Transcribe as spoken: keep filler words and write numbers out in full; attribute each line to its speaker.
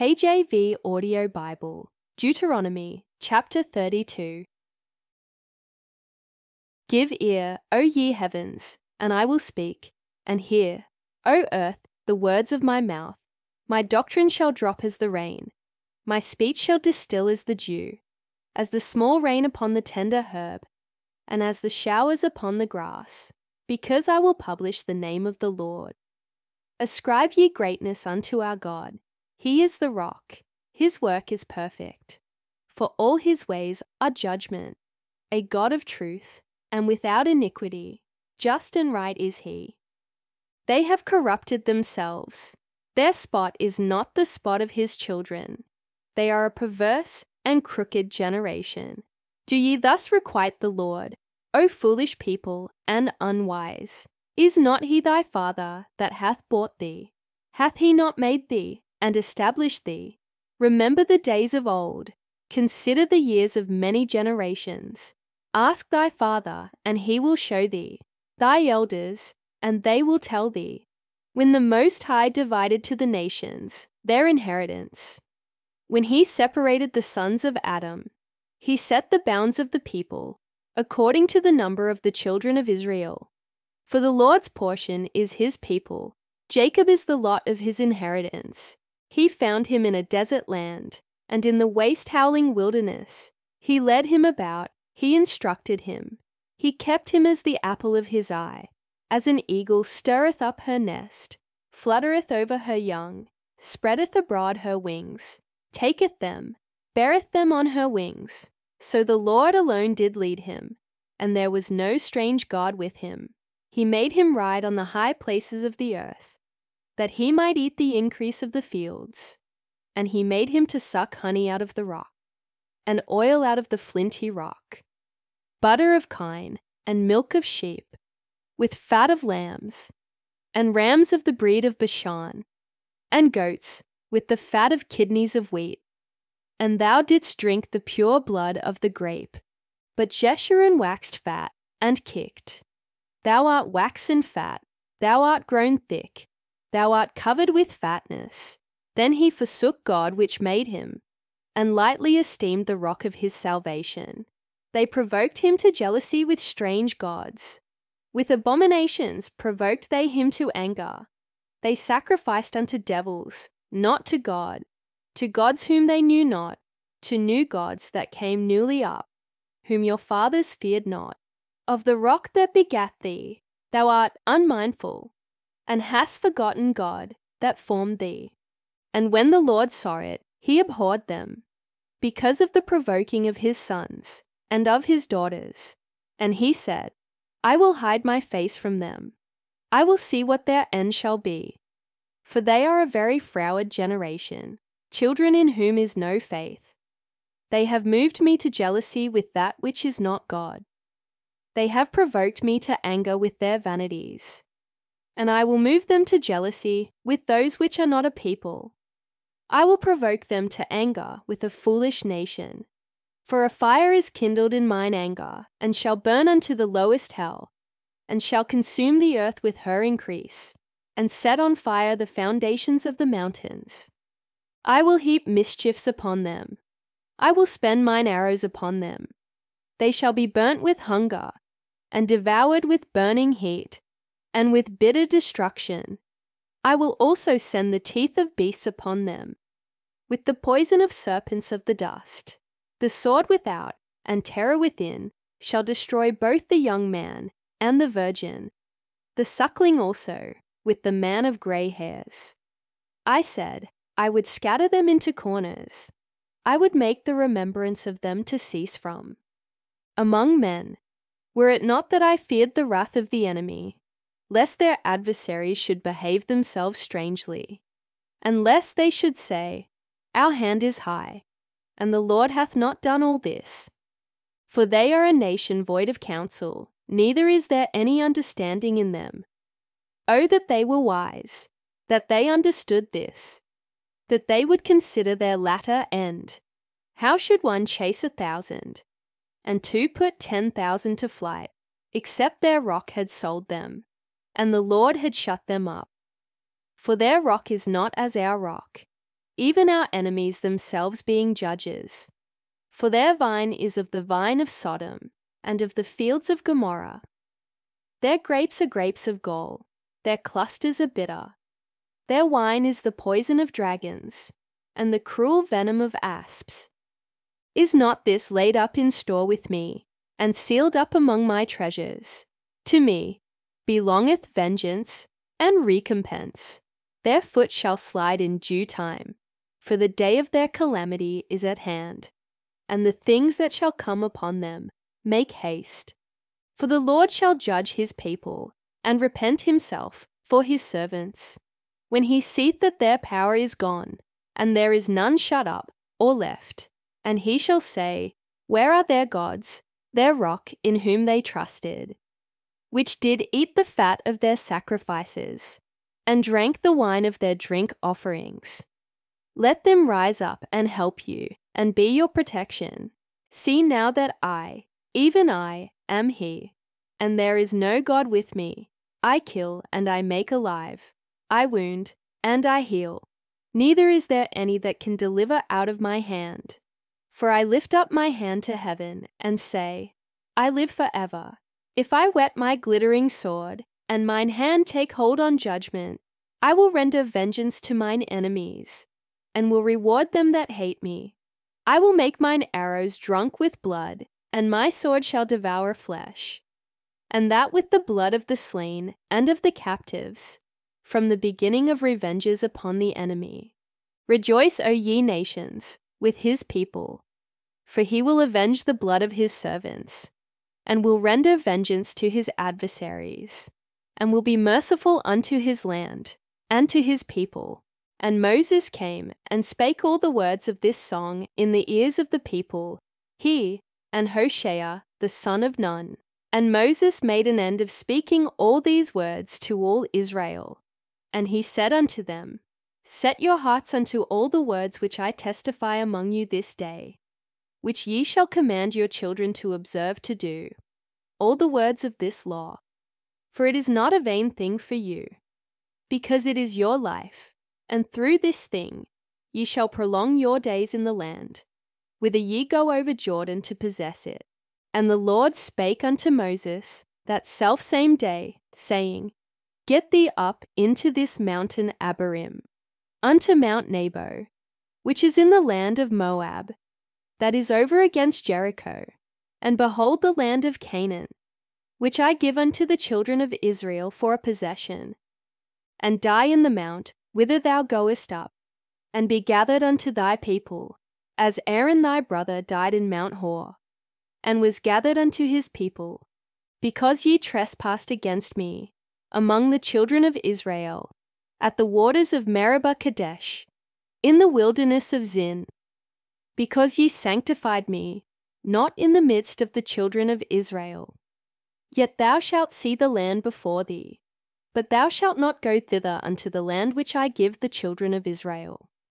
Speaker 1: K J V Audio Bible, Deuteronomy chapter thirty-two. Give ear, O ye heavens, and I will speak, and hear, O earth, the words of my mouth. My doctrine shall drop as the rain, my speech shall distill as the dew, as the small rain upon the tender herb, and as the showers upon the grass, because I will publish the name of the Lord. Ascribe ye greatness unto our God. He is the rock, his work is perfect. For all his ways are judgment, a God of truth, and without iniquity, just and right is he. They have corrupted themselves. Their spot is not the spot of his children. They are a perverse and crooked generation. Do ye thus requite the Lord, O foolish people and unwise? Is not he thy father that hath bought thee? Hath he not made thee and established thee? Remember the days of old. Consider the years of many generations. Ask thy father, and he will show thee, thy elders, and they will tell thee. When the Most High divided to the nations their inheritance, when he separated the sons of Adam, he set the bounds of the people according to the number of the children of Israel. For the Lord's portion is his people, Jacob is the lot of his inheritance. He found him in a desert land, and in the waste howling wilderness. He led him about, he instructed him. He kept him as the apple of his eye. As an eagle stirreth up her nest, fluttereth over her young, spreadeth abroad her wings, taketh them, beareth them on her wings. So the Lord alone did lead him, and there was no strange God with him. He made him ride on the high places of the earth, that he might eat the increase of the fields. And he made him to suck honey out of the rock, and oil out of the flinty rock, butter of kine, and milk of sheep, with fat of lambs, and rams of the breed of Bashan, and goats, with the fat of kidneys of wheat. And thou didst drink the pure blood of the grape. But Jeshurun waxed fat, and kicked. Thou art waxen fat, thou art grown thick, thou art covered with fatness. Then he forsook God which made him, and lightly esteemed the rock of his salvation. They provoked him to jealousy with strange gods. With abominations provoked they him to anger. They sacrificed unto devils, not to God, to gods whom they knew not, to new gods that came newly up, whom your fathers feared not. Of the rock that begat thee, thou art unmindful, and hast forgotten God that formed thee. And when the Lord saw it, he abhorred them, because of the provoking of his sons and of his daughters. And he said, I will hide my face from them. I will see what their end shall be. For they are a very froward generation, children in whom is no faith. They have moved me to jealousy with that which is not God. They have provoked me to anger with their vanities. And I will move them to jealousy with those which are not a people. I will provoke them to anger with a foolish nation. For a fire is kindled in mine anger, and shall burn unto the lowest hell, and shall consume the earth with her increase, and set on fire the foundations of the mountains. I will heap mischiefs upon them. I will spend mine arrows upon them. They shall be burnt with hunger, and devoured with burning heat, and with bitter destruction. I will also send the teeth of beasts upon them, with the poison of serpents of the dust. The sword without, and terror within, shall destroy both the young man and the virgin, the suckling also, with the man of grey hairs. I said, I would scatter them into corners. I would make the remembrance of them to cease from among men, were it not that I feared the wrath of the enemy, lest their adversaries should behave themselves strangely, and lest they should say, Our hand is high, and the Lord hath not done all this. For they are a nation void of counsel, neither is there any understanding in them. Oh, that they were wise, that they understood this, that they would consider their latter end. How should one chase a thousand, and two put ten thousand to flight, except their rock had sold them, and the Lord had shut them up? For their rock is not as our rock, even our enemies themselves being judges. For their vine is of the vine of Sodom, and of the fields of Gomorrah. Their grapes are grapes of gall, their clusters are bitter. Their wine is the poison of dragons, and the cruel venom of asps. Is not this laid up in store with me, and sealed up among my treasures? To me belongeth vengeance and recompense. Their foot shall slide in due time, for the day of their calamity is at hand, and the things that shall come upon them make haste. For the Lord shall judge his people, and repent himself for his servants, when he seeth that their power is gone, and there is none shut up or left. And he shall say, Where are their gods, their rock in whom they trusted, which did eat the fat of their sacrifices, and drank the wine of their drink offerings? Let them rise up and help you, and be your protection. See now that I, even I, am he, and there is no God with me. I kill, and I make alive. I wound, and I heal. Neither is there any that can deliver out of my hand. For I lift up my hand to heaven, and say, I live for ever. If I whet my glittering sword, and mine hand take hold on judgment, I will render vengeance to mine enemies, and will reward them that hate me. I will make mine arrows drunk with blood, and my sword shall devour flesh, and that with the blood of the slain and of the captives, from the beginning of revenges upon the enemy. Rejoice, O ye nations, with his people, for he will avenge the blood of his servants, and will render vengeance to his adversaries, and will be merciful unto his land, and to his people. And Moses came and spake all the words of this song in the ears of the people, he and Hoshea the son of Nun. And Moses made an end of speaking all these words to all Israel. And he said unto them, Set your hearts unto all the words which I testify among you this day, which ye shall command your children to observe to do, all the words of this law. For it is not a vain thing for you, because it is your life, and through this thing ye shall prolong your days in the land, whither ye go over Jordan to possess it. And the Lord spake unto Moses that selfsame day, saying, Get thee up into this mountain Abarim, unto Mount Nebo, which is in the land of Moab, that is over against Jericho, and behold the land of Canaan, which I give unto the children of Israel for a possession, and die in the mount whither thou goest up, and be gathered unto thy people, as Aaron thy brother died in Mount Hor, and was gathered unto his people, because ye trespassed against me among the children of Israel, at the waters of Meribah Kadesh, in the wilderness of Zin, because ye sanctified me, not in the midst of the children of Israel. Yet thou shalt see the land before thee, but thou shalt not go thither unto the land which I give the children of Israel.